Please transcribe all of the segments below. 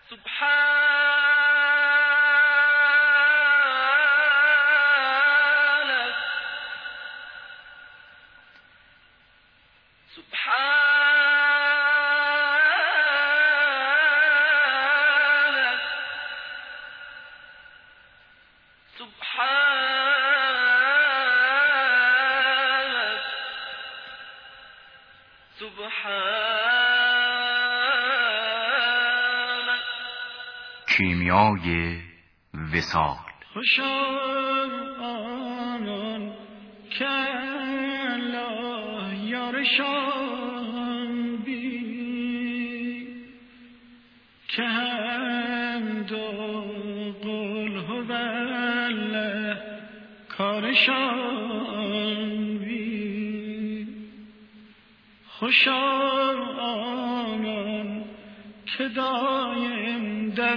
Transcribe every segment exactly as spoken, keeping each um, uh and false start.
کیمیای وصال. خوشا آنان که الله یارشان بی که حمد و قل هو الله کارشان بی. خوشا آنان که دایم در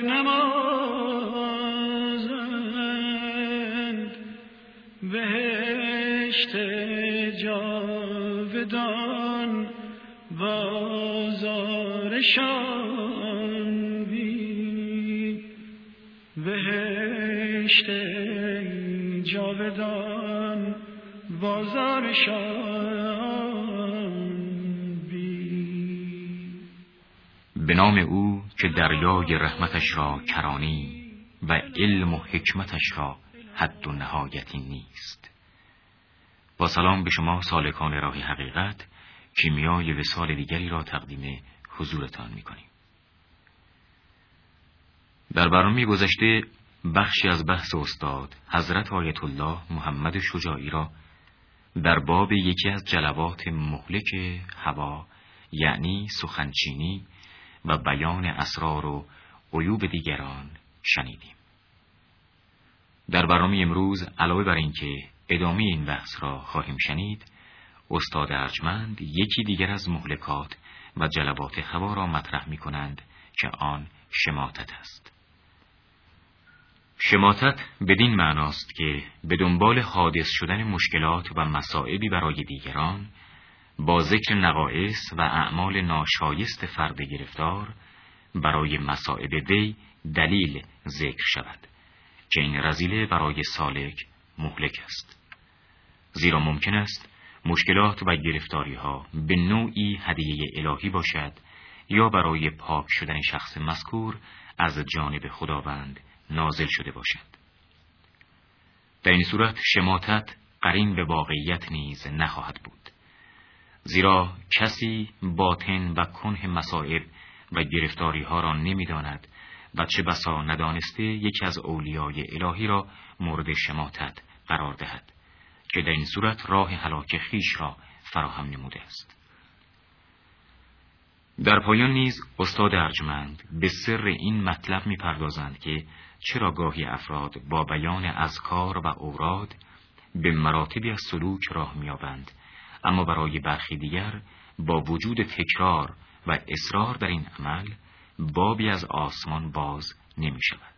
نمازند بهشت جاودان بازارشان بی. بهشت جاودان بازارشان بی. به نام او که دریای رحمتش را کرانی و علم و حکمتش را حد و نهایتی نیست. با سلام به شما سالکان راه حقیقت، کیمیای وصال دیگری را تقدیم حضورتان می‌کنیم. در برنامه گذشته بخشی از بحث استاد حضرت آیت الله محمد شجاعی را در باب یکی از جلوات مهلک هوا، یعنی سخنچینی و بیان اسرار و عیوب دیگران شنیدیم. در برنامه امروز علاوه بر اینکه ادامه این بحث را خواهیم شنید، استاد ارجمند یکی دیگر از مهلکات و جلوات هوا را مطرح می کنند که آن شماتت است. شماتت بدین معناست که به دنبال حادث شدن مشکلات و مصائبی برای دیگران با ذکر نقائص و اعمال ناشایست فرد گرفتار برای مصائب وی دلیل ذکر شود که این رذیله برای سالک مهلک است. زیرا ممکن است مشکلات و گرفتاری ها به نوعی هدیه الهی باشد یا برای پاک شدن شخص مذکور از جانب خداوند نازل شده باشد. در این صورت شماتت قرین به واقعیت نیز نخواهد بود، زیرا کسی باطن و کنه مصائب و گرفتاری ها را نمی داند و چه بسا ندانسته یکی از اولیای الهی را مورد شماتت قرار دهد که در این صورت راه هلاک خیش را فراهم نموده است. در پایان نیز استاد ارجمند به سر این مطلب می پردازند که چرا گاهی افراد با بیان اذکار و اوراد به مراتبی از سلوک راه می یابند، اما برای برخی دیگر با وجود تکرار و اصرار در این عمل بابی از آسمان باز نمی شود.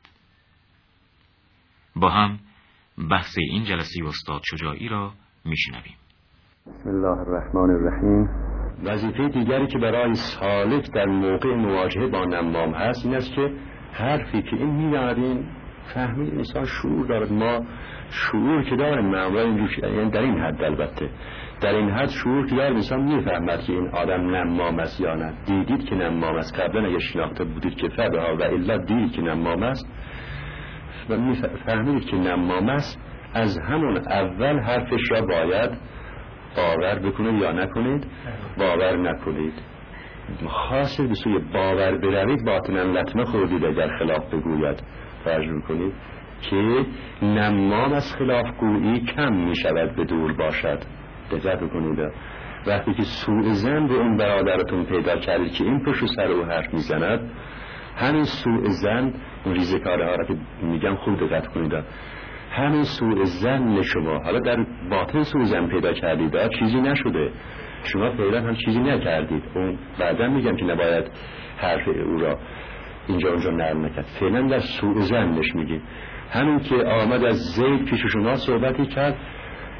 با هم بحث این جلسه استاد شجاعی را می شنویم. بسم الله الرحمن الرحیم. وظیفه دیگری که برای سالک در موقع مواجهه با نمام هست این است که حرفی که این می‌داریم فهمید انسان شعور دارد. ما شعور که داریم معمولا اینجور، یعنی در این حد، البته در این حد شعور که داریم انسان میفهمد که این آدم نمام است یا نه. دیدید که نمام است، قبلا اگه شناخته بودید که فبها و الا دیدید که نمام است و میفهمید که نمام است، از همون اول حرفش را باید باور بکنید یا نکنید. باور نکنید، خاصه به سوی باور بروید باطنا لطمه خوردید اگر خلاف بگوید. فرض کنید که نمام از خلاف گویی کم می شود به دور باشد. دقت بکنید وقتی که سوء ظن به اون برادرتون پیدا کردید که این پشت سر او حرف میزند، همین سوء ظن، اون ریزکاره ها را که میگم خوب دقت کنید، همین سوء ظن شما حالا در باطن سوء ظن پیدا کردید، چیزی نشده، شما فعلا هم چیزی نکردید. اون بعدا میگم که نباید حرف او را اینجا اونجا نرم نکرد، فعلا در سوء ظنش میگید. همین که آمد از زید پیش شما صحبتی کرد،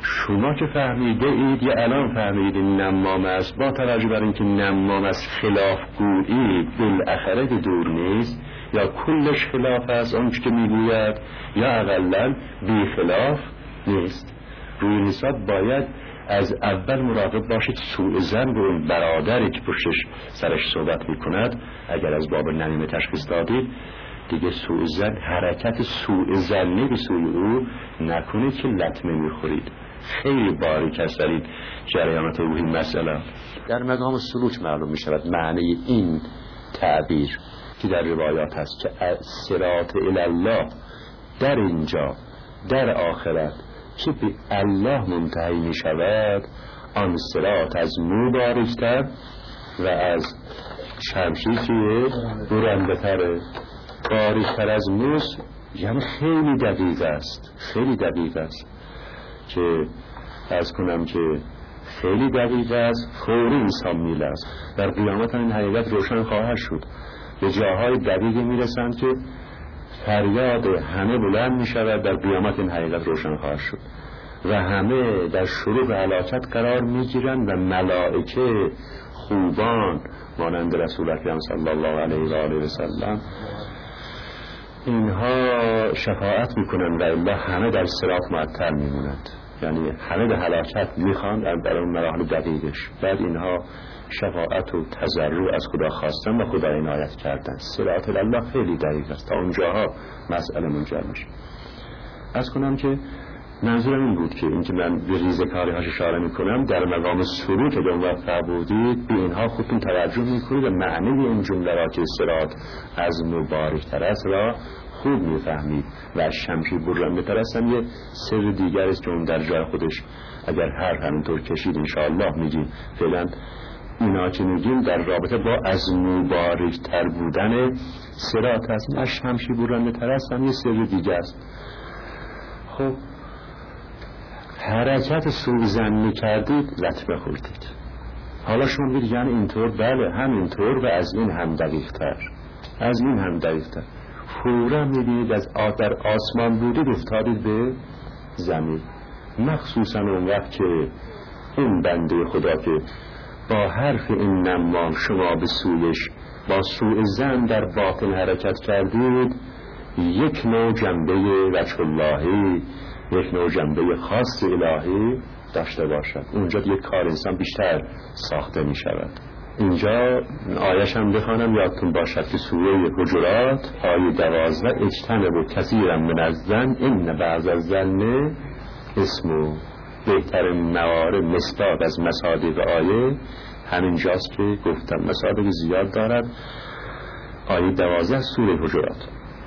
شما که فهمیده اید یا الان فهمیده نمام است، با توجه بر اینکه نمام از خلاف گویی بالاخره که دور نیست، یا کلش خلاف است آنچه که میگوید یا اقلا بی خلاف نیست. روی نسبت باید از اول مراقب باشید سوء ظن به اون برادری که پشتش سرش صحبت میکند اگر از باب نمیمه تشخیص دادید، دیگه سوء ظن، حرکت سوء ظنی به سوی او نکنید که لطمه میخورید. خیلی باریک است در این جریانات روحی مسئله. در مقام سلوک معلوم میشود معنی این تعبیر که در روایات هست که صراط الله در اینجا در آخرت که به الله منتهی می شود، آن صراط از مو باریکتر و از شمشیر که برنده تره. باریکتر از موس یعنی خیلی دقیق است، خیلی دقیق است که از کنم که خیلی دقیق است، فوری انسان میله است. در قیامت این حقیقت روشن خواهد شد. به جاهای دقیقی میرسند که فریاد همه بلند می شود. در قیامت این حقیقت روشن خواهد شد و همه در شروع هلاکت قرار می گیرند و ملائکه خوبان مانند رسول اکرم صلی الله علیه و آله و سلم اینها شفاعت می کنند و الله همه در صراط معطل می مونند، یعنی همه به هلاکت می خوانند در اون مراحل دقیقش. بعد اینها شفاعت و تضرع از خدا خواستن و خدا عنایت کردن. صراط الله خیلی دقیق است. تا اونجاها مسئله منجر میشه. از کنم که منظورم این بود که اینکه من به ریزکاری هاش اشاره میکنم در مقام سلوک به موفق بودید به اینها خودتون توجه میکنید و معنی این جمله را که صراط از مبارک تر است را خوب میفهمید و از شمشیر برنده تر است هم یه سر دیگر است که اون در جای خودش اگر هر همینطور کشید انشاءالله میگیم. فعلا اینا که میگیم در رابطه با از مبارک تر بودن صراط است، از شمشیر برنده تر است هم یه سر دیگر است. خب حرکت سوء ظن کردید لطمه خوردید. حالا شما بگید یعنی اینطور؟ بله همینطور و از این هم دقیق تر، از این هم دقیق تر. فورا میبینید از در آسمان بودید افتادید به زمین، مخصوصا اون وقت که این بنده خدا که با حرف این نمام شما به سویش با سوء ظن در باطن حرکت کردید، یک نوع جنبه وجه اللهی، یک نوع جنبه خاص الهی داشته باشد. اونجا یک کار انسان بیشتر ساخته می شود. اینجا آیش هم بخوانم یادتون باشد که سوره حجرات آیه دوازده اجتنبوا کثیرا من الظن ان بعض الظن اسم. بهترین موارد مصداق از مصادیق آیه همینجاست که گفتم، مصادیق زیاد دارد. آیه دوازده سوره حجرات.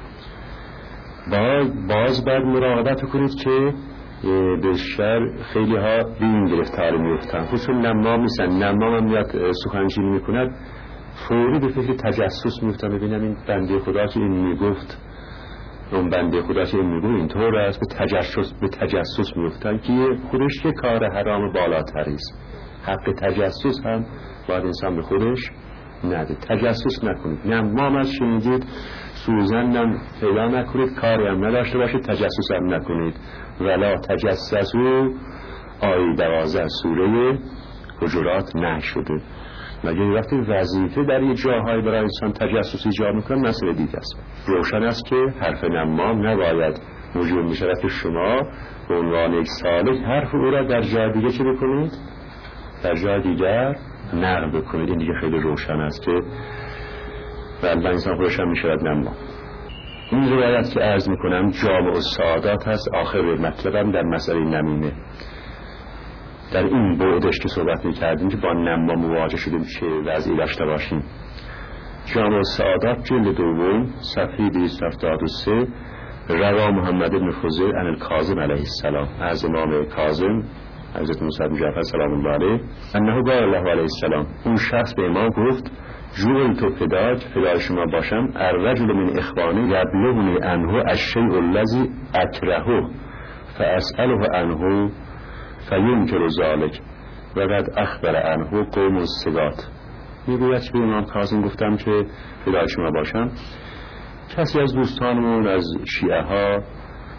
باز باز باید مراقبت کنید که بیشتر خیلی ها به این گرفتاری میفتن، خصوصا نمام نیستن. نمام هم میاد سخنچینی میکند فوری به فکر تجسس میفتن، ببینم این بنده خدا که این میگفت، اون بنده خدا که این میگو اینطور است، به تجسس به تجسس میفتن که خودش که کار حرام بالاتری است. حق تجسس هم باید انسان به خودش نده، تجسس نکنید. نمام از شنیدید سوزنم پیدا نکنید، کاری هم نداشته باشید، تجسس هم نکنید. ولا تجسسوا آیه دوازده سوره حجرات نشده. مگه وقتی وظیفه در یه جاهای برای انسان تجسس ایجاد میکنه مسئله دیگه است. روشن است که حرف نمام نباید موجود میشود که شما به عنوان یک سالک حرف او را در جای دیگه چه بکنید؟ در جای دیگر نقل بکنید. این دیگه خیلی روشن است که بعد انسان خودش هم میشود نمام. این روایت که عرض میکنم جامع السعادات هست، آخر مطلبم در مسئله نمیمه. در این بعدش که صحبت میکردیم که با نمام مواجه شدیم چه وضعی داشته باشیم. جامع السعادات جلد دوم صفحه دویست و هفتاد و سه روا محمد بن فضیل عن الکاظم علیه السلام، از امام کاظم حضرت موسی بن جعفر سلام الله علیه انه قال الله علیه السلام، اون شخص به امام گفت جوعل تو فداک، فدای شما باشم، الرجل من اخوانی یبلغنی عنه الشیء الذی اکرهه فاسأله عنه فینکر ذلک و قد اخبر عنه قوم الثقات. میگوید که به امام کاظم گفتم که فدای شما باشم، کسی از دوستانمون از شیعه ها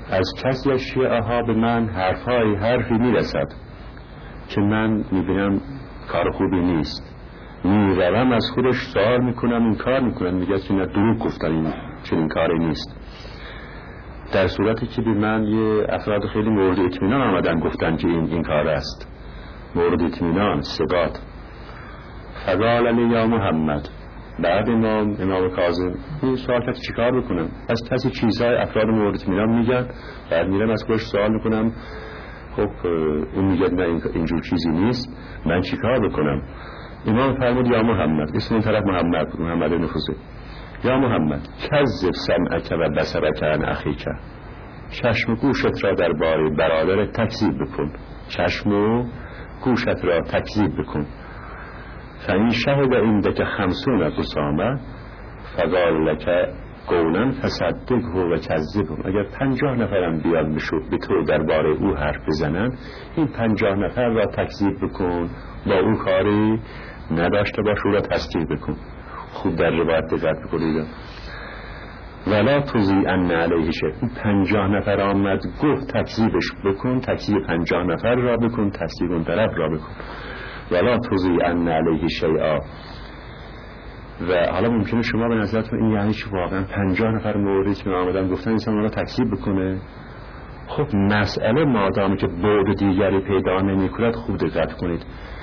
از کسی از شیعه ها به من حرفای حرفی میرسد که من میبینم کار خوبی نیست، میروم از خودش سوال میکنم، این کار میکنم، میگه که نه دروغ گفتن، این چنین کاری نیست. در صورتی که به من یه افراد خیلی مورد اطمینان آمدن گفتن که این این کار است، مورد اطمینان، ثقات. فقال علی یا محمد، بعد امام امام کاظم این سوال کرد چیکار بکنم؟ از کسی چیزهای افراد مورد اطمینان میگن، بعد میرم از خودش سوال میکنم، خب اون میگه نه اینجور چیزی نیست، من چیکار بکنم؟ امام فرمود یا محمد، اسم اون طرف محمد بود، محمد بن حسین، یا محمد کذب سمعک و بصرک عن اخیک، چشم و گوشت را در باره برادر تکذیب بکن، چشم و گوشت را تکذیب بکن. فإن شهد عندک خمسون قسامه فقال لک قولا فصدقه و کذبه، اگر پنجاه نفرم بیان بشود به تو درباره او حرف بزنن، این پنجاه نفر را تکذیب بکن، با او کاری نداشته باش، او را تصدیق بکن. خوب در روایت دقت بکنید. ولا تضیعن علیه شیء، پنجاه نفر آمد گفت تکذیبش بکن، تکذیب پنجاه نفر را بکن، تصدیق اون طرف را بکن. ولا تضیعن علیه شیئا. و حالا ممکنه شما به نظرتون این یعنی چی واقعا پنجاه نفر موردی که آمدن گفتن انسان اون را تکذیب بکنه؟ خب مسئله مادامی که بعد دیگری پیدا نمی‌کند خوب دقت کنید،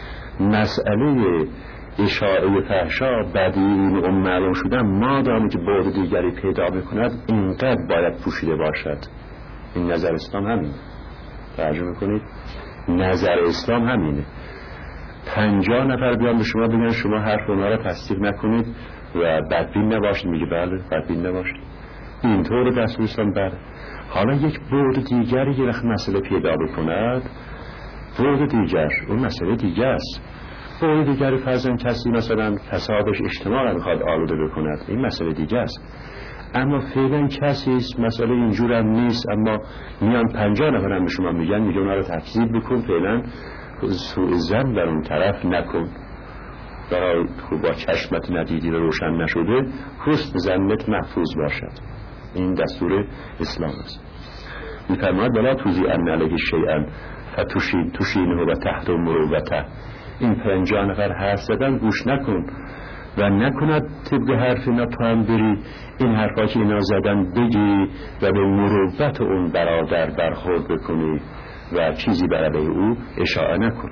مسئله اشاعه فحشا بدی این ام معلوم شدن مادامی که بعد دیگری پیدا می‌کند اینقدر باید پوشیده باشد. این نظر اسلام همینه، ترجمه کنید، نظر اسلام همینه. پنجاه نفر بیان به شما بگن شما حرف اونها را تصدیق نکنید و بدبین نباشید، میگه بله بدبین نباشید، اینطور رسول اسلام بله. حالا یک بعد دیگری یه وقت مسئله پیدا بکند، بعد دیگر اون مسئله دیگه است. بعد دیگری فرضاً کسی مثلا فسادش اجتماع میخواد آلوده بکند، این مسئله دیگه است. اما فعلا کسی است مسئله اینجور هم نیست، اما میان پنجاه نفر هم به شما میگن میگه اونها را تکذیب بکن، فعلا سوء ظن در اون طرف نکن، برای با چشمت ندیدی و روشن نشده حسن ظنت محفوظ باشد. این دستور اسلام است. میفرماید ولا تضیعن علیه شیئا فتشین تشینه و تحرم مروته، این پنجاه نفر حرف زدن گوش نکن و نکند طبق حرف اینا تو هم بری این حرفا که اینا زدن بگی و به مروت اون برادر برخورد بکنی و چیزی برای او اشاعه نکن.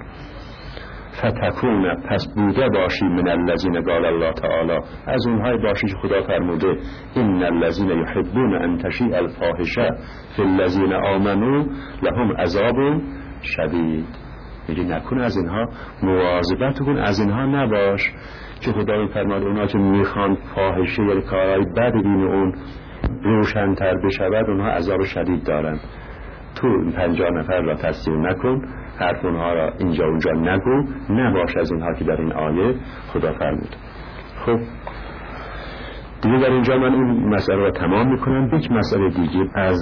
فتکون، پس بوده باشی من الذین قال الله تعالی، از اونهای باشی که خدا فرموده ان الذین یحبون ان تشیع الفاحشه فی الذین آمنوا لهم عذاب شدید. میگه نکن از اینها، مواظبت کن از اینها نباش که خدا میفرماد اونها که میخوان فاحشه یا کارهای بد دین اون روشن‌تر بشود اونها عذاب شدید دارن. تو این پنجاه نفر را تصدیق نکن، حرف اونها را اینجا اونجا نگو، نباش از اینها که در این آیه خدا فرمود. خب دیگه در اینجا من این مسئله را تمام میکنم. یک مسئله دیگه از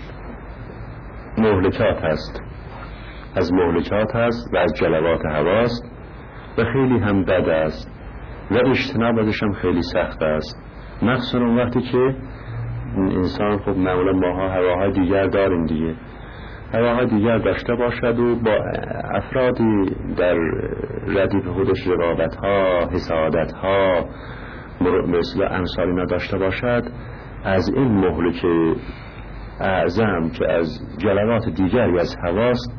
مهلکات هست، از مهلکات هست و از جلوات هواست و خیلی هم بد است و اجتناب ازش هم خیلی سخت است، مخصوصا اون وقتی که انسان خب معمولا ماها هواهای دیگر داریم دیگه، هواهای دیگر داشته باشد و با افرادی در ردیف خودش رقابت ها، حسادت ها، مثل امثال اینا داشته باشد، از این مهلک اعظم که از جلوات دیگری از هواست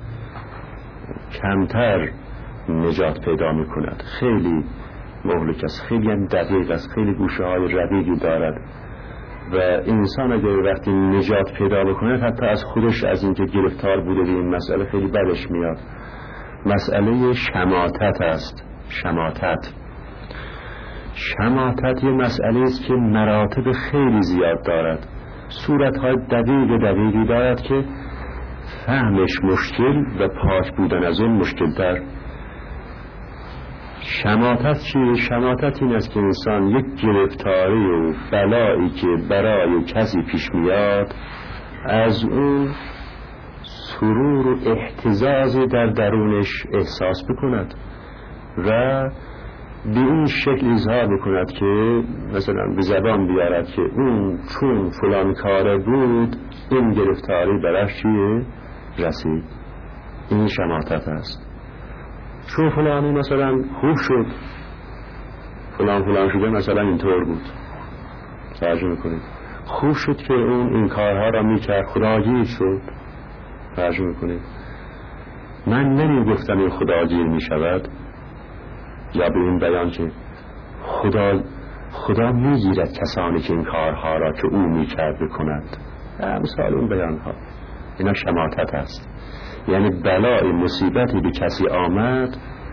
کمتر نجات پیدا می کند. خیلی مهلک است، خیلی هم دقیق است، خیلی گوشه های رقیقی دارد و انسان اگر وقتی نجات پیدا بکنه حتی از خودش از اینکه گرفتار بوده به این مسئله خیلی بدش میاد. مسئله شماتت است. شماتت شماتت یه مسئله است که مراتب خیلی زیاد دارد، صورتهای دقیق دقیقی دارد که فهمش مشکل و پاک بودن از اون مشکل تر. شماتت چیه؟ شماتت این است که انسان یک گرفتاری و بلایی که برای کسی پیش میاد از اون سرور و احتزاز در درونش احساس بکند و به این شکل اظهار بکند که مثلا به زبان بیارد که اون چون فلان کاره بود این گرفتاری برش چیه رسید. این شماتت است. چون فلانی مثلا خوب شد، فلان فلان شده مثلا اینطور بود، ترجمه کنید خوب شد که اون این کارها را میکرد، خداگیر شد. ترجمه کنید من نمی گفتم این خداگیر میشود، یا به این بیان که خدا خدا میگیرد کسانی که این کارها را که او میکرد بکند. مثال اون بیان ها اینا شماتت است. یعنی بلای مصیبتی به کسی آمد،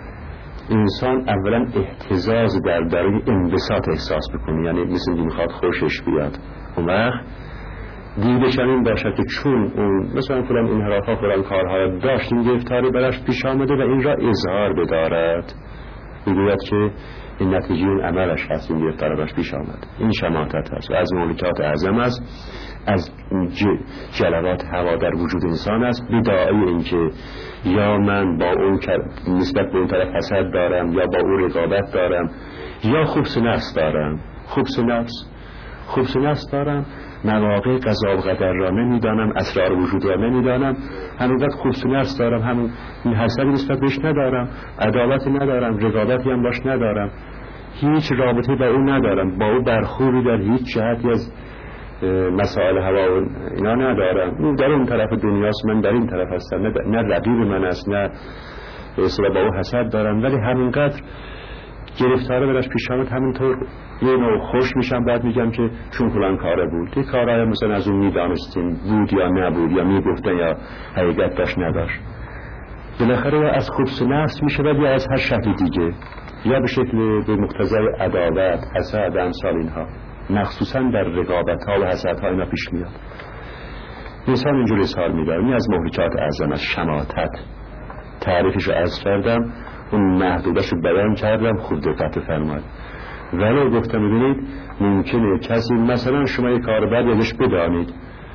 انسان اولا اهتزاز در درون انبساط احساس بکنه، یعنی مثل اینکه میخواد خوشش بیاد. اون وقت دیدش این باشد که چون اون مثلا فلان انحرافا فلان کارها را داشت، این گرفتاری براش پیش آمده و این را اظهار بدارد، میگوید که این نتیجه اون عملش هست، این گرفتاری براش پیش آمد. این شماتت هست و از مملکات اعظم است، از جلوات هوا در وجود انسان است. بداعی این که یا من با اون نسبت به اون طرف حسد دارم، یا با اون رقابت دارم، یا خبث نفس دارم. خبث نفس خبث نفس دارم، مواقع قضا و قدر را نمیدانم، اسرار وجود را نمیدانم، همون وقت خبث نفس دارم، همون این حسد نسبت بهش ندارم، عدالت ندارم، رقابتی هم باش ندارم، هیچ رابطه با اون ندارم، با اون برخوردی در هیچ جهتی از مسائل هوا و اینا ندارم. این در اون طرف دنیاست، من در این طرف هستم، نه, نه رقیب من است، نه اصلا با اون حسد دارم، ولی همینقدر گرفتاره برش پیش آمد همینطور یه نوع خوش میشم، بعد میگم که چون فلان کاره بود. این کارهای مثلا از اون میدانستیم بود یا نبود، یا میگفتن یا حقیقت داشت نداشت. بالاخره یا از خبث نفس میشود یا از هر شکل دیگه، یا به شکل به مقتضای عداوت، حسد، امثال اینها، مخصوصا در رقابت ها و حسد ها اینا پیش میاد. انسان اینجور اظهار میداره. این از مهلکات اعظم از شماتت. تعریفش رو عرض کردم، اون محدودش رو بیان کردم، خوب دقت فرمایید. ولی گفتم ببینید ممکنه کسی مثلا شما یک کار بد ازش بدانید،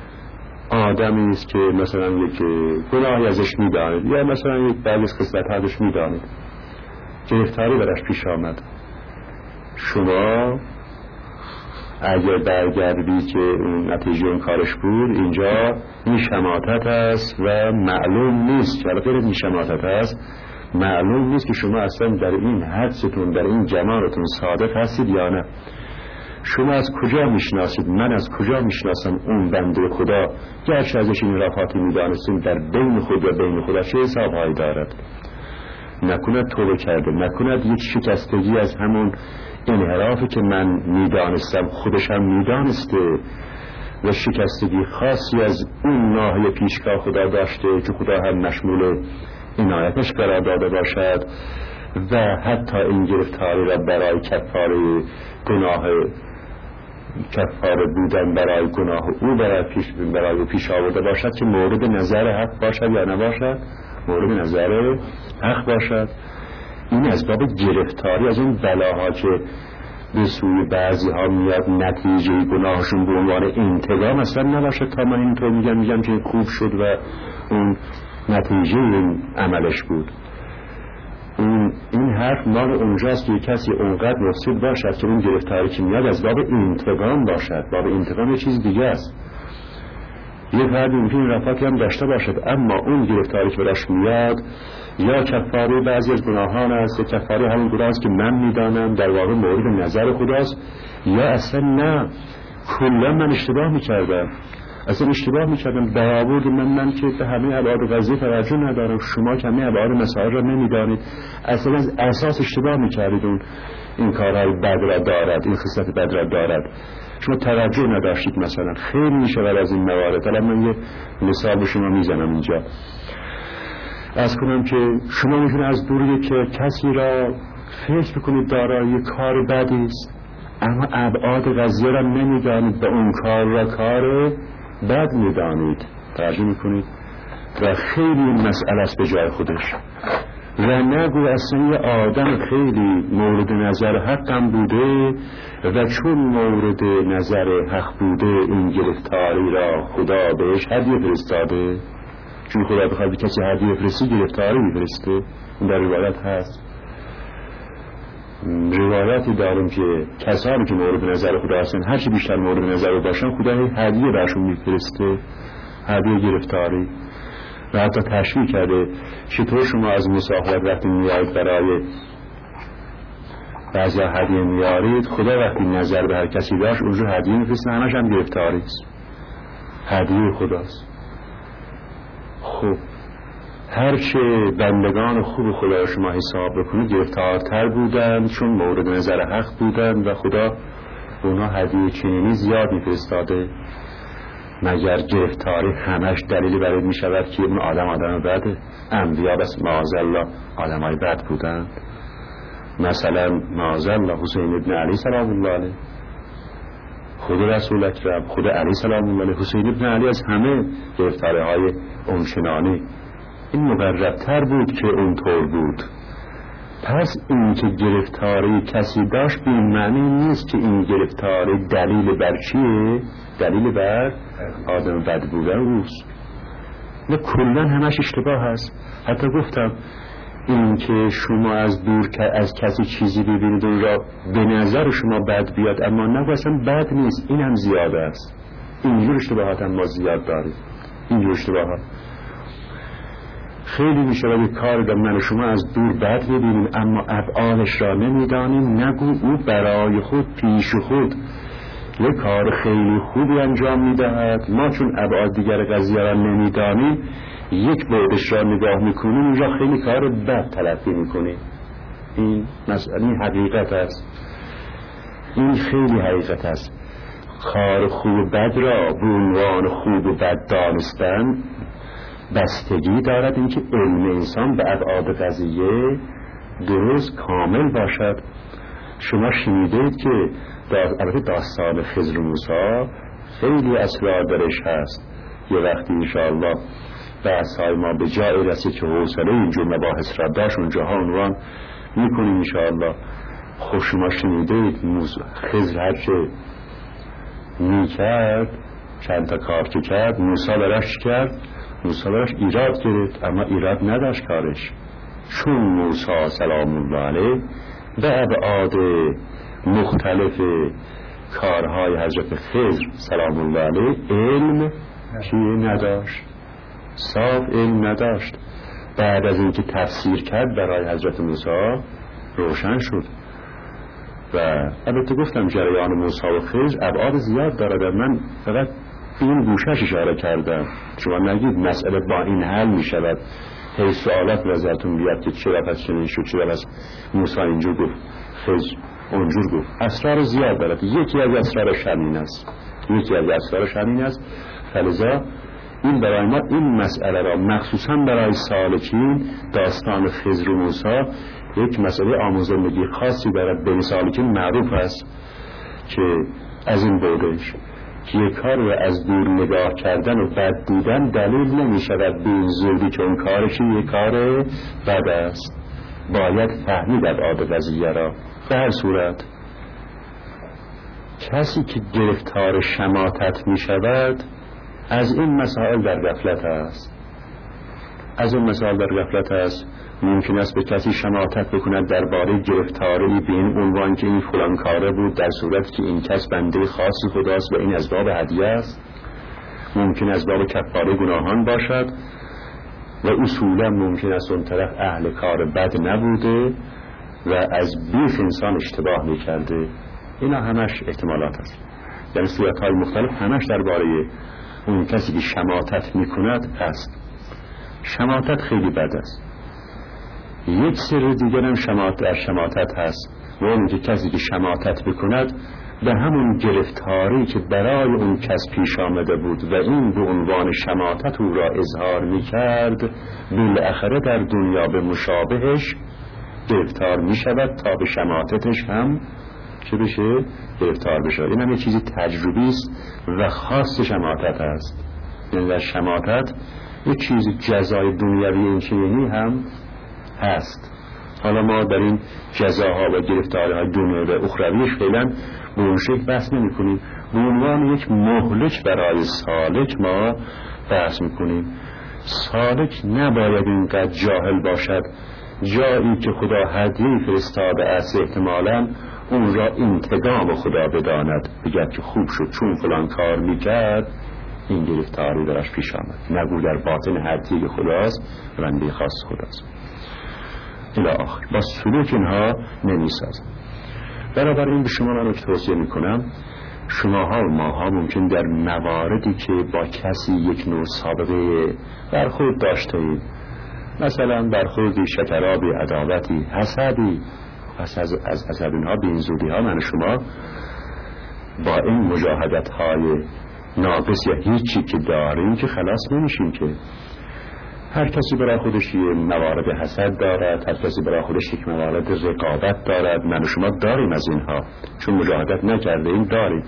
آدمی است که مثلا یک گناهی ازش میدانید، یا مثلا یک بعضی از خصلت‌ها ازش میدانید، گرفتاری برش پیش آمد، شما اگر برگردی که اون نتیجه اون کارش بود، اینجا این شماتت است و معلوم نیست، ولی غیر این شماتت است، معلوم نیست که شما اصلا در این حدستون، در این جمالتون صادق هستید یا نه. شما از کجا میشناسید؟ من از کجا میشناسم اون بنده خدا گرچه ازش این رفاتی میدانستیم در بین خود و بین خدا چه حسابهایی دارد؟ نکند توبه کرده، نکند یک شکستگی از همون انحرافی که من میدانستم خودش هم میدانسته و شکستگی خاصی از اون ناحیه پیشگاه خدا داشته که خدا هم مشمول عنایتش قرار داده باشد و حتی این گرفتاری را برای کفاره گناه کفاره بودن برای گناه او برای پیش برای پیش آورده باشد که مورد نظر حق باشد یا نباشد، مورد نظر حق باشد. این از باب گرفتاری از اون بلاها که به سوی بعضی ها میاد نتیجه گناهشون به عنوان انتقام اصلا نباشد. تا من اینطور میگم میگم که خوب شد و اون نتیجه این عملش بود. این, این حرف مال اونجاست که کسی اونقدر مفسد باشد که اون گرفتاری که میاد از باب انتقام باشد. باب انتقام یه چیز دیگه است. یه فردی ممکن رفاقی هم داشته باشد، اما اون گرفتاری که براش میاد یا کفاره بعضی از گناهان است، یا کفاره همون گناه است که من میدانم در واقع مورد نظر خداست، یا اصلا نه کلا من اشتباه میکردم، اصلا اشتباه میکردم برآورد من من که به همه ابعاد قضیه توجه ندارم، شما که همه ابعاد مسائل را نمیدانید، اصلا از اساس اشتباه میکردید. اون این کارهای بد را دارد، این خصلت بد را دارد، شما توجه نداشتید. مثلا خیلی میشود از این موارد. الان من یه مثال به شما میزنم اینجا، از کنم که شما میتونه از دوری که کسی را فکر بکنید دارای کار بدی است، اما ابعاد قضیه را نمیدانید، به اون کار را کار بد میدانید. توجه میکنید؟ و خیلی این مسئله است به جای خودش. و نگو اصلا یه آدم خیلی مورد نظر حقم بوده و چون مورد نظر حق بوده این گرفتاری را خدا بهش هدیه فرستاده، چون خدا بخواد کسی هدیه فرستی گرفتاری میفرسته. این در روایت هست. روایتی داریم که کسانی که مورد نظر خدا هستن هرچی بیشتر مورد نظر باشن خدا هدیه برشون میفرسته، هدیه گرفتاری. و حتی تشریح کرده چطور شما از مسافرت وقتی میایید برای بعضی هدیه میارید، خدا وقتی نظر به هر کسی داشت اونجور هدیه میفرسته، همش هم گرفتاری است، هدیه خداست. خب هرچه بندگان خوب خدا شما حساب بکنید گرفتارتر بودند چون مورد نظر حق بودند و خدا اونا هدیه چنینی زیاد میفرستاده. مگر گرفتاری همش دلیلی برای می شود که اون آدم آدم بده؟ انبیا بس معاذالله آدم های بد بودند. مثلا معاذالله حسین ابن علی سلام الله علیه، خود رسول اکرم، خود علی سلام الله علیه، حسین ابن علی از همه گرفتاری های اونچنانی این مقربتر بود که اونطور بود. پس این که گرفتاری کسی داشت به این معنی نیست که این گرفتاری دلیل بر چیه؟ دلیل بر آدم بد بودن اوست. نه کلن همش اشتباه هست. حتی گفتم این که شما از دور که از کسی چیزی ببینید اون را به نظر شما بد بیاد اما نه اصلا بد نیست، این هم زیاده است. اینجور اشتباهات هم ما زیاد داریم. اینجور اشتباهات خیلی می شود کار که من شما از دور بد ببینیم اما ابعادش را نمیدانیم، نگو او برای خود پیش خود یک کار خیلی خوبی انجام میدهد، ما چون ابعاد دیگر قضیه را نمیدانیم یک بعدش را نگاه میکنیم اونجا خیلی کار بد تلقی میکنیم. این مسئله حقیقت است، این خیلی حقیقت است. کار خوب و بد را به عنوان خوب و بد دانستن بستگی دارد اینکه علم انسان به ابعاد قضیه درست کامل باشد. شما شنیدید که البته داستان خضر و موسی خیلی اسرار درش هست. یه وقتی انشاءالله بحث‌های ما به جای رسید که حوصله اینجور مباحث را داشت اونجاها عنوان میکنیم انشاءالله. خب شما شنیدید خضر هرچه میکرد چند تا کار که کرد موسی براش کرد، موسی براش ایراد گرفت اما ایراد نداشت کارش، چون موسی سلام الله علیه به ابعاد مختلف کارهای حضرت خضر سلام الله علیه علم چیه نداشت، صاف علم نداشت. بعد از اینکه تفسیر کرد برای حضرت موسی روشن شد. و البته گفتم جریان موسی و خضر ابعاد زیاد دارد، من فقط این گوشش اشاره کردم. شما نگید مسئله با این حل می شود، هی سوالات نظرتون بیاد که چرا پس چنین شد، چرا پس موسی اینجور گفت خضر اونجور گفت. اسرار زیاد دارد. یکی از اسرارش همین است، یکی از اسرارش همین است. فلذا این برای ما این مسئله را مخصوصا برای سالکین داستان خضر و موسی یک مسئله آموزندگی خاصی دارد. به سالکین معروف است که از این بودش که یک کار را از دور نگاه کردن و بد دیدن دلیل نمی شود به این زودی که اون کارشی یک کار بد است. باید فهمید ابعاد قضیه را. به هر صورت کسی که گرفتار شماتت می شود از این مسائل در غفلت است، از این مسائل در غفلت است. ممکن است به کسی شماتت بکند درباره گرفتاری به این عنوان که این فلان کاره بود، در صورت که این کس بنده خاصی خداست و این از باب هدیه است. ممکن است باب کفاره گناهان باشد و اصولا ممکن است اون طرف اهل کار بد نبوده و از بیخ انسان اشتباه میکرده. اینا همش احتمالات است، یعنی صورتهای مختلف همش درباره اون کسی که شماتت میکند هست. شماتت خیلی بد است. یک سر دیگر هم شماتت شماتت هست و اون که کسی که شماتت بکند به همون گرفتاری که برای اون کس پیش آمده بود و این به عنوان شماتت او را اظهار میکرد بالاخره در دنیا به مشابهش گرفتار میشود تا به شماتتش هم چه بشه؟ گرفتار بشه. این هم یه چیزی تجربی است و خاص شماتت است. یعنی در شماتت یه چیزی جزای دنیوی این چنینی هم هست. حالا ما در این جزاها و گرفتارهای دنیوی و اخرویش فعلا به اون شکل بحث نمی کنیم. به عنوان یک مهلک برای سالک ما بحث می کنیم. سالک نباید اینقدر جاهل باشد جایی که خدا هدیه فرستاده است احتمالاً اون را انتقام خدا بداند، بگد که خوب شد چون فلان کار میکرد این گرفتاری براش پیش آمد. نگو در باطن هدیه خداست، بنده خاص خداست. الی آخر با سلوک اینها نمیسازم. برابر این به شما من توصیه میکنم، شماها و ماها ممکن در مواردی که با کسی یک نوع سابقه برخورد داشته اید، مثلا برخوردی شکرابی، عداوتی، حسدی، پس از از حسد اینها به این زودی ها من شما با این مجاهدت های ناقص یا هیچی که داریم که خلاص نمیشیم. که هر کسی برای خودش یه موارد حسد دارد، هر کسی برای خودش یک موارد رقابت دارد. من و شما داریم از اینها، چون مجاهدت نکرده این داریم.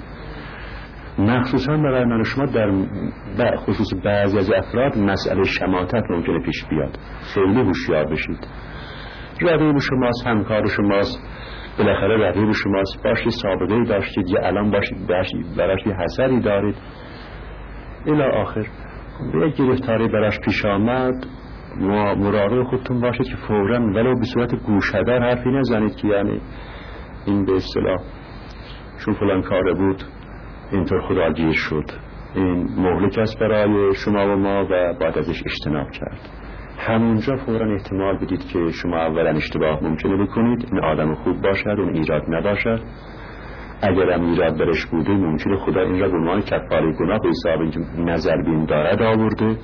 مخصوصا برای من و شما در خصوص بعضی از افراد مسئله شماتت ممکنه پیش بیاد. خیلی هوشیار بشید. رقیب شماست، همکار شماست، بالاخره رقیب شماست، باشی سابقه داشتید یا الان باشید براش یه حسدی دارید الی آخر، یک گرفتاری براش پیش آمد، مراقب خودتون باشید که فوراً ولو به صورت گوشه‌دار حرفی نزنید که یعنی این به اصطلاح چون فلان کاره بود اینطور خدا گیر شد، این مهلک است برای شما و ما و باید ازش اجتناب کرد. همونجا فوراً احتمال بدید که شما اولا اشتباه ممکنه بکنید، این آدم خوب باشد، این ایراد نباشد. اگرم ایراد برش بوده ممکنه خدا این را به عنوان کفاره گناه به حساب اینکه نظر بین دارد آورده،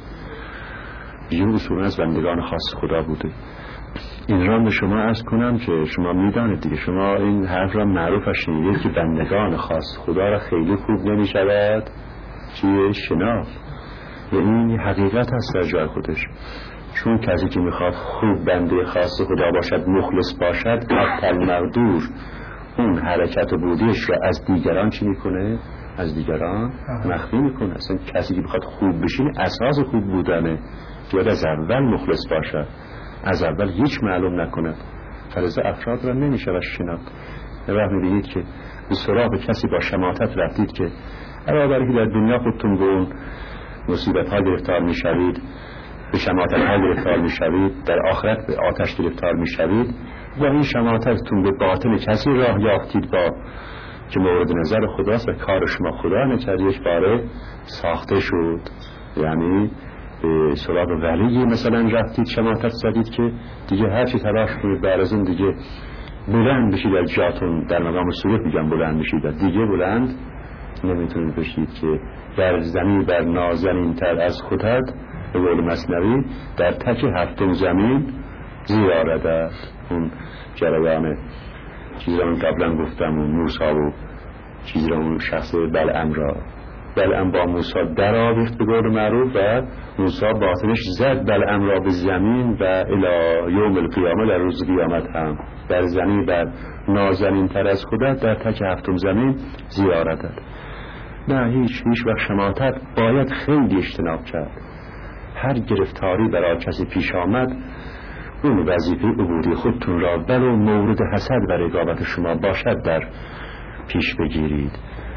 یه اصولا از بندگان خاص خدا بوده. این را به شما عرض کنم که شما میدانید دیگه، شما این حرف را معروف شنیدید که بندگان خاص خدا را خیلی خوب نمی شود چیه شناخت، و این حقیقت هست در جای خودش. چون کسی که میخواد خوب بنده خاص خدا باشد، مخلص باشد، حتی المقدور اون حرکت و بودیش را از دیگران چی میکنه؟ از دیگران مخفی میکنه. اصلا کسی که بخواد خوب بشین اساس خوب بودنه، باید از اول مخلص باشد، از اول هیچ معلوم نکند. فلذا افراد را نمیشه و شناخت. راه میبینید که به سراغ کسی با شماتت رفتید که علاوه که در دنیا خودتون به اون مصیبت ها گرفتار میشوید، به شماتت ها گرفتار میشوید، در آخرت به آتش گرفتار میشوید، با این شماتتون به باطن کسی راه یافتید با که مورد نظر خداست و کار شما خدا نکرد، یک باره ساخته شد. یعنی به سراغ ولی مثلا رفتید شماتت زدید که دیگه هر چی تلاش کنید بعد از این دیگه بلند بشید از جاتون، در مقام صورت میگم بلند بشید، دیگه بلند نمیتونید بشید که در زمین بر نازنین تر از خودت به قول مثنوی در تک هفتم زمین زیر آردد. اون جریان چیزی را من قبلا گفتم، اون موسی و چیزی را اون شخص بلعم را بلعم با موسی در آویخت به قول معروف و موسی باطنش زد بلعم را به زمین و الی یوم القیامه، در روز قیامت هم در زمین بر نازنین تر از خودت در تک هفتم زمین زیر آردد. نه هیچ هیچ وقت شماتت باید خیلی اجتناب کرد. هر گرفتاری برای کسی پیش آمد اون وظیفه عبودی خودتون را ولو مورد حسد و رقابت شما باشد در پیش بگیرید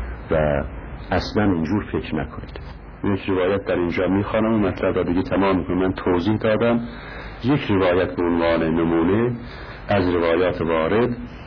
و اصلا اینجور فکر نکنید. یک روایت در اینجا میخوانم و مطلب را دیگه تمام میکنم. من توضیح دادم. یک روایت به عنوان نمونه از روایات وارد،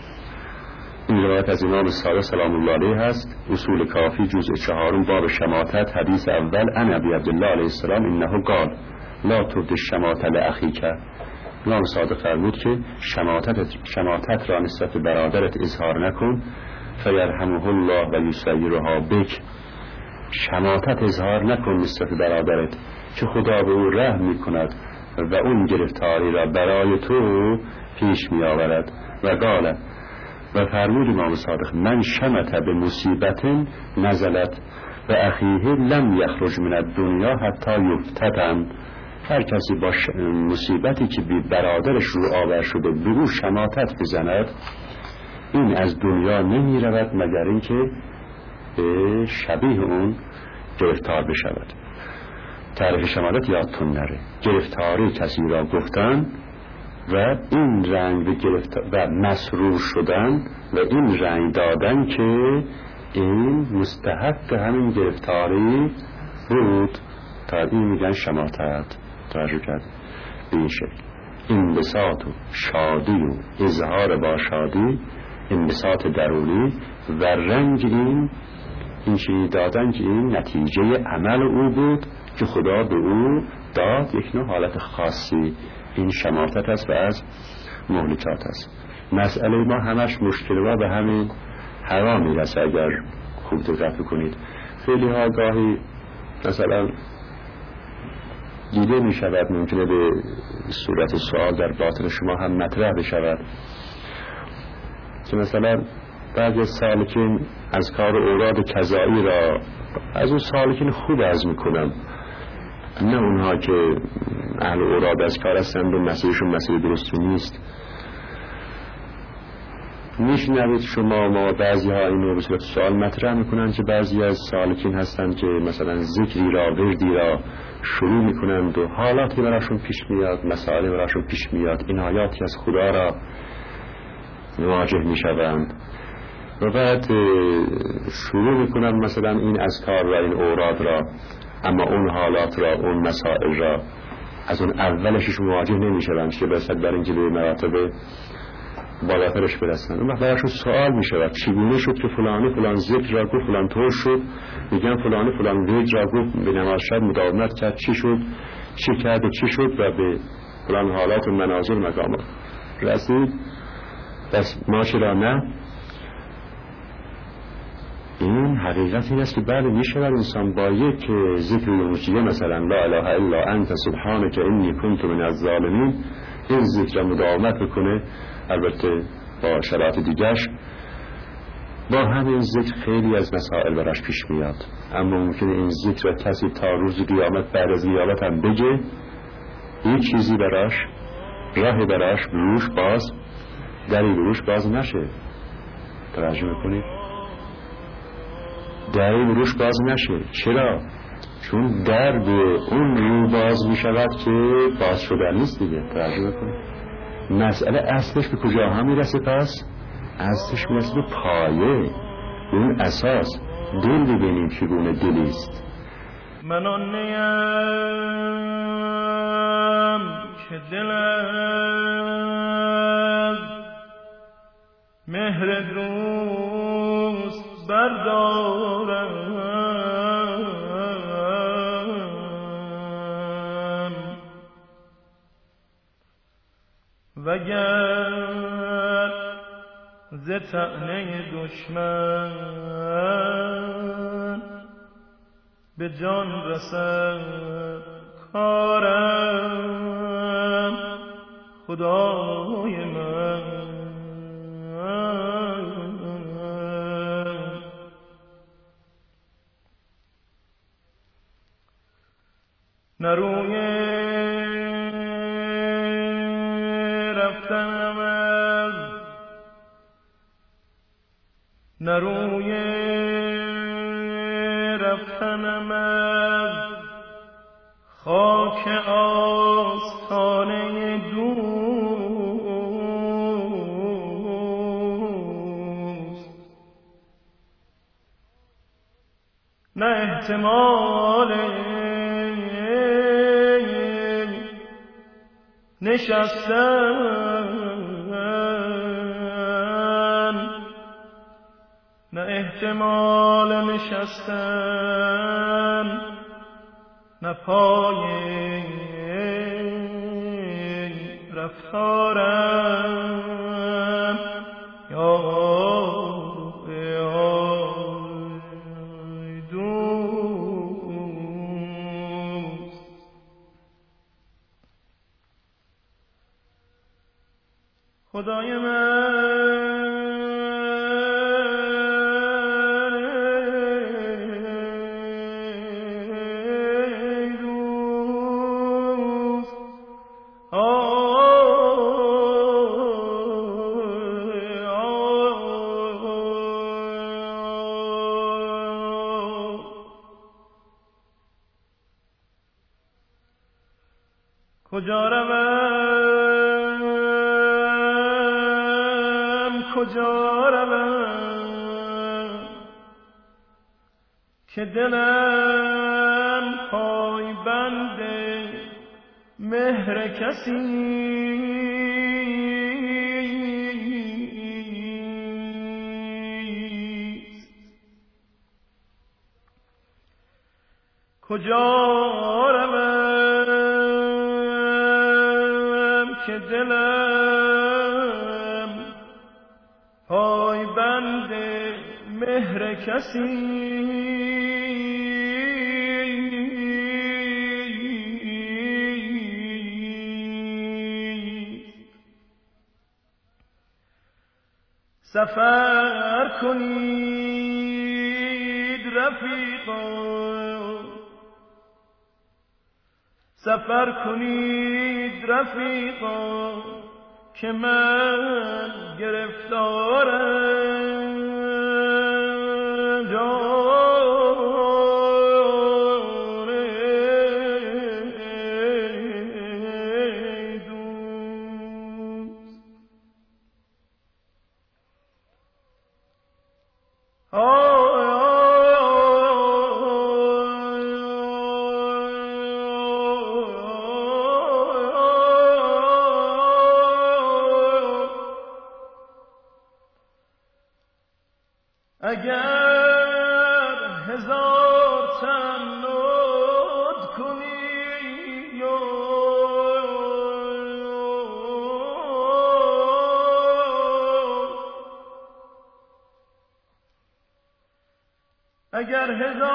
این روایت از امام صادق سلام الله علیه هست، اصول کافی جزء چهارم باب شماتت، حدیث اول عن ابی عبدالله علیه السلام انه قال لا تبد الشماتة لاخیک. امام صادق فرمود که شماتت شماتت را نسبت به برادرت اظهار نکن، فیرحمه الله و یسیرها بک. شماتت اظهار نکن نسبت به برادرت که خدا به او رحم میکند و اون گرفتاری را برای تو پیش می آورد. و قال و فرمود امام صادق من شمت به مصیبت نزلت و اخیه لم یخرج من الدنیا حتی یفتتن. هر کسی با مصیبتی که بی برادرش رو آور شده به او شماتت بزند، این از دنیا نمی رود مگر اینکه به شبیه اون گرفتار بشود. تعریف شماتت یادتون نره، گرفتاری کسی را گفتن و این رنگ به گرفتار و مسرور شدن و این رنگ دادن که این مستحق همین گرفتاری بود، تا این میگن شماتت. توجه کرد به این شکل. انبساط و شادی و اظهار با شادی، انبساط درونی و رنج این این چیزی دادن که این نتیجه عمل او بود که خدا به او داد. یک نوع حالت خاصی این شماتت است و از مهلکات است. مسئله ما همش مشکل ما به همین هوا میرسه. اگر خوب دقت کنید خیلی ها گاهی مثلا دیده می شود، ممکنه به صورت سوال در باطن شما هم مطرح بشود که مثلا بعضی سالکین از کار اوراد کذایی را از اون سالکین خوب عرض میکنم، نه اونها که اهل اوراد از کار هستند و مسیحشون مسیح درستی نیست. میشنوید شما ما بعضی ها اینو به صورت سوال مطرح میکنن که بعضی از سالکین هستند که مثلا ذکری را وردی را شروع میکنند و حالاتی براشون پیش میاد، مسائلی براشون پیش میاد، این آیاتی از خدا را مواجه میشوند و بعد شروع میکنن مثلا این اذکار را، این اوراد را، اما اون حالات را، اون مسائل را از اون اولشش مواجه نمیشوند که برسد بر اینکه به مراتب بالاترش برسن. اون وقت براشون سوال میشود چگونه شد که فلانی فلان ذکر را گفت، فلان طور شد، میگن فلانی فلان ورد را گفت، به نماز شب مداومت کرد، چی شد، چی کرد و چی شد و به فلان حالات و مناظر مقامات رسید. بس ما چرا نه؟ این حقیقت این است که بله میشود انسان با یک ذکر روزیه مثلا لا اله الا انت سبحانک انی کنت من الظالمین این ذکر مداومت بکنه، البته با شرایط دیگرش، با همین ذکر خیلی از مسائل براش پیش میاد. اما ممکنه این ذکر کسی تا روز قیامت بعد از قیامت هم بگه این چیزی براش، راه براش روش باز دری روش باز نشه. توجه میکنید؟ دری روش باز نشه. چرا؟ چون در به اون رو باز میشود که باز شده نیست دیگه. توجه میکنید؟ مسئله اصلش به کجا هم میرسه؟ پس اصلش میرسه به پایه، اون اساس. دل ببینیم چگونه دلیست. من آن نیم که دل از مهر دوست بردارم وگر ز طعنه دشمن به جان رسد کارم خدای من نروی رفتنم از نروی رفتنم از خاک آستانه دوست، نه احتمال نشستن، نه احتمال نشستن، نه پای رفتارم یا خدای من دوست کجا روم کجا روم که دلم پای بند مهر کسی کجا روم که دلم پای بند مهر کسی سفر کنید رفیقان سفر کنید رفیقان که من گرفتارم جان دوست اگر هزار تن نود کنی اگر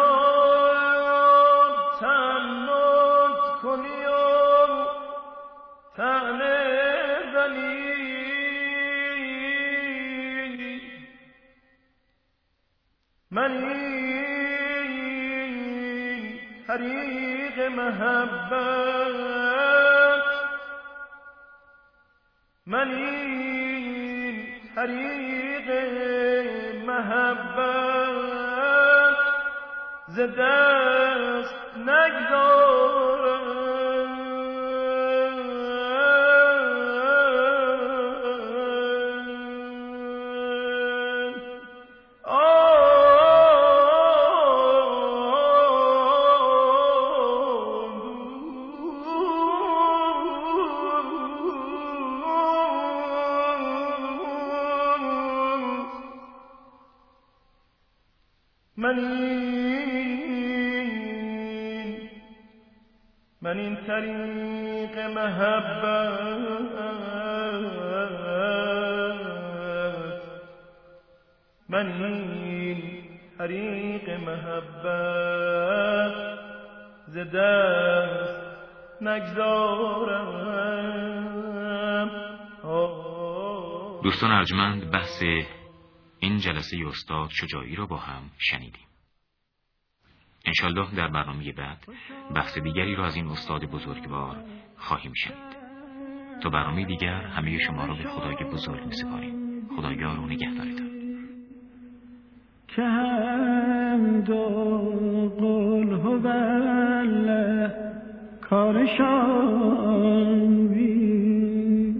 هزار تن نود کنی و طعنه زنی من این طریق محبت من این طریق محبت ز دست نگذارم من این من این طریق محبت من این طریق محبت ز دست نگذارم. دوستان ارجمند، بحث این جلسه استاد شجاعی را با هم شنیدیم. انشالله در برنامه بعد بحث دیگری را از این استاد بزرگوار خواهیم شنید. تا برنامه دیگر همه شما را به خدای بزرگ می‌سپاریم. خدایا رو نگهدارتان. که هم دو قل هوالله کارشان بی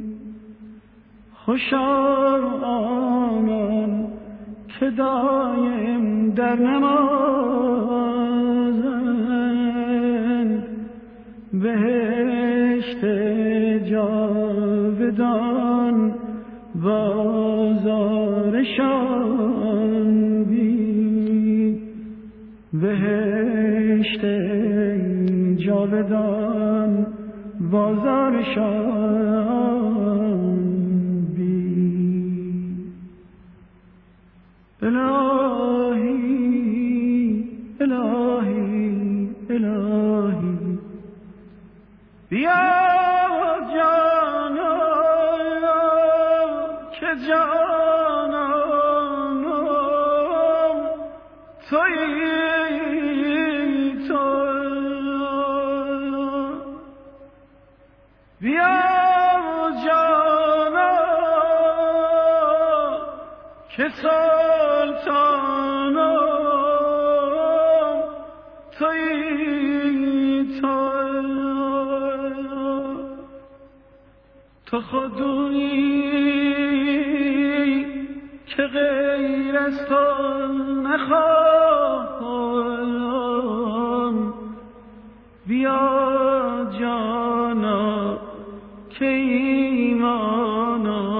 خوشا آنان که دایم در نمازند بهشت جاودان بازارشان بی بهشت جاودان بازارشان بی. الهی الهی الهی بیا جانا که جانانم تویی تو بیا جانا که سلطانم تویی تو تو خودویی که غیر از تو نخواهم بیا جانا پیمانا